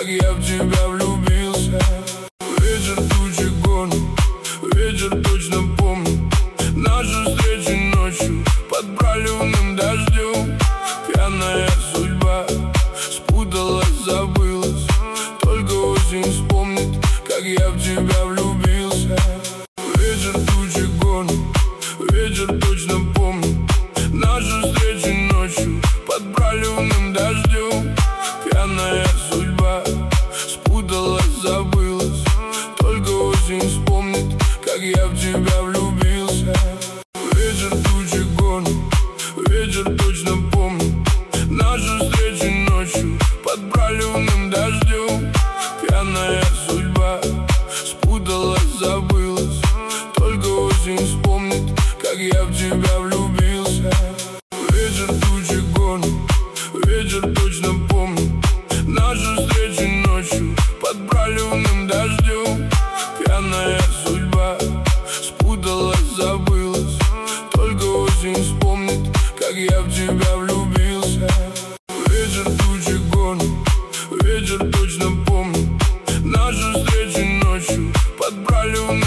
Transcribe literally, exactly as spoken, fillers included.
как я в тебя влюбился. Ветер тучи гонит, ветер точно помнит нашу встречу ночью под проливным дождем. Пьяная судьба спуталась, забылась, только осень вспомнит, как я в тебя влюбился. Ветер тучи гонит, ветер точно помнит нашу встречу ночью под проливным дождем. Пьяная судьба спуталась, забылась, только осень вспомнит, как я в тебя влюбился. Ветер тучи гонит, ветер точно помнит нашу встречу ночью под проливным дождем. Пьяная судьба спуталась, забылась, только осень вспомнит, как я в тебя влюбился. Ветер тучи гонит, ветер точно помнит нашу встречу ночью под проливным дождем. Пьяная судьба спуталась, забылась, только осень вспомнит, как я в тебя влюбился. Ветер тучи гонит, ветер точно помнит нашу встречу ночью под проливным